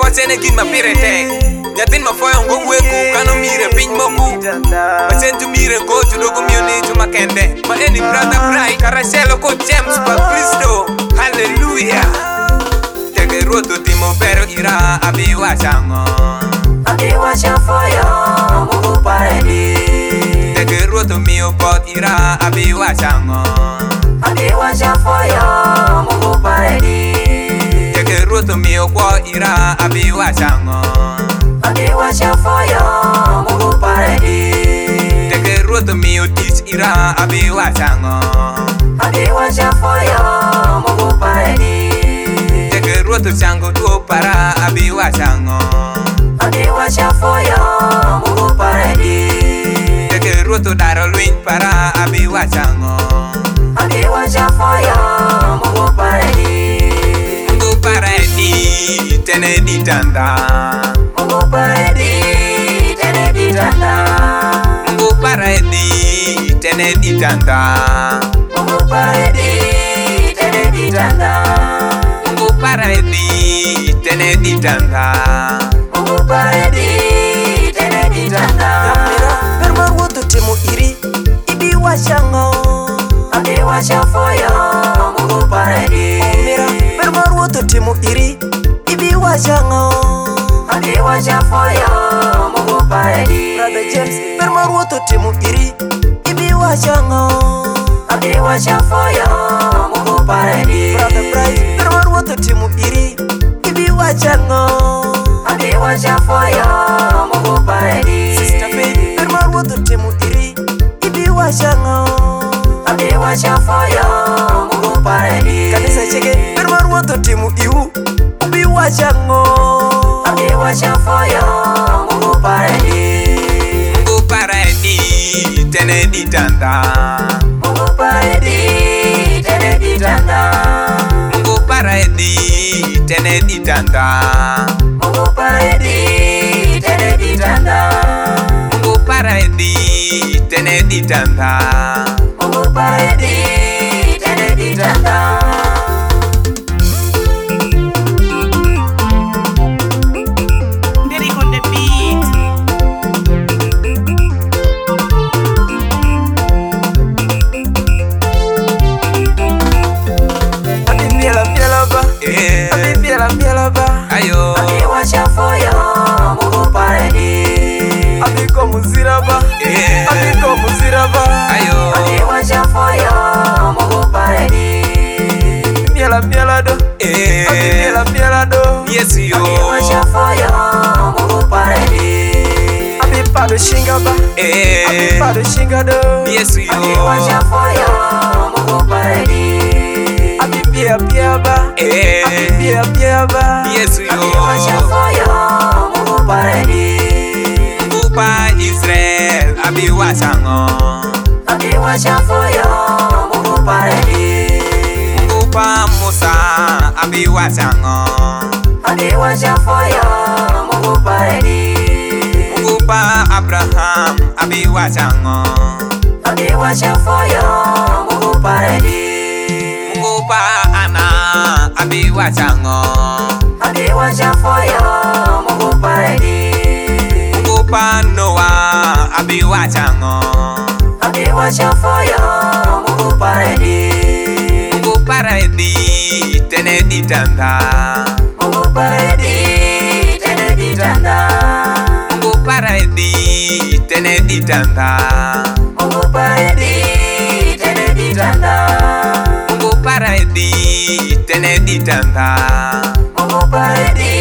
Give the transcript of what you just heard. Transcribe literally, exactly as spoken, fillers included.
Wachene gin mapire tek Nyatin mafoyo ngo weko kano mire piny moku Wachen tu mire ngo tudogo mioni tu makende Ma eni brother bright Karashelo ko James pa Kristo Hallelujah Tege ruoto timo pero ira abi wachango Abi wacha foyo Mungu paredi Tege ruoto mio pot ira abi wachango Abi wacha foyo Mungu paredi Tege ruoto mio kwa ira abi wachango Abi wacha foyo Mungu paredi Tege ruoto mio tich ira abi wachango Abi wacha foyo Mungu paredi Tege ruoto chango tuo para abi wachango Abi wacha foyo Mungu paredi Tege ruoto daro lwiny para abi wachango Abi wacha foyo Mungu paredi Mungu paredi tene ditanda Mungu paredi tene ditanda Mungu paredi tene ditanda Mungu paredi tene ditanda Mungu paredi tene ditanda Mungu paredi tene ditanda Per maruoto temo iri Ibi wachango Abi wacha foyo Mungu paredi Mira Per maruoto temo iri Ibi wachango Abi wacha foyo Mungu paredi Brother James Per maruoto temo iri Ibi wachango Abi wacha foyo Mungu paredi Brother Bright Per maruoto temo iri Ibi wachango Abi wacha foyo Mungu paredi Sister Faith Per maruoto temo iri Ibi wachango Abi wacha foyo Mungu paredi Kanisa cheke Per maruoto temo iu Ibi wachango Abi wacha foyo Mungu paredi Mungu paredi tene ditanda Mungu paredi tene ditanda Mungu paredi tene ditanda Mungu paredi tene ditanda Mungu paredi tene ditanda Mungu paredi tene ditanda Derek on the beat. Abi miela miela ba Eh Abi miela miela ba Ayo Abi wacha foyo Mungu paredi Abi ko muzira ba Eh Abi ko muzira ba Ayo Abi wacha foyo Mungu paredi Miela miela do Abi Eh miela miela do Yes yo Abi wacha foyo Mungu paredi Abi pado shinga ba Eh Pado shinga do Yes yo Abi wacha foyo Mungu paredi Abi pia pia ba Eh Pia pia ba Yes yo Abi wacha foyo Mungu paredi Mungu pa Israel abi wachango Abi wacha foyo Mungu paredi Mungu pa Musa abi wachango Abi wacha foyo Mungu paredi Mungu pa Abraham abi wachango Abi wacha foyo Mungu paredi Mungu pa Ana abi wachango Abi wacha foyo Mungu paredi Mungu pa Noah abi wachango Abi wacha foyo Mungu paredi Mungu paredi tene ditanda Mungu paredi tene ditanda Mungu paredi tene ditanda Mungu paredi tene ditanda Mungu paredi tene ditanda Mungu paredi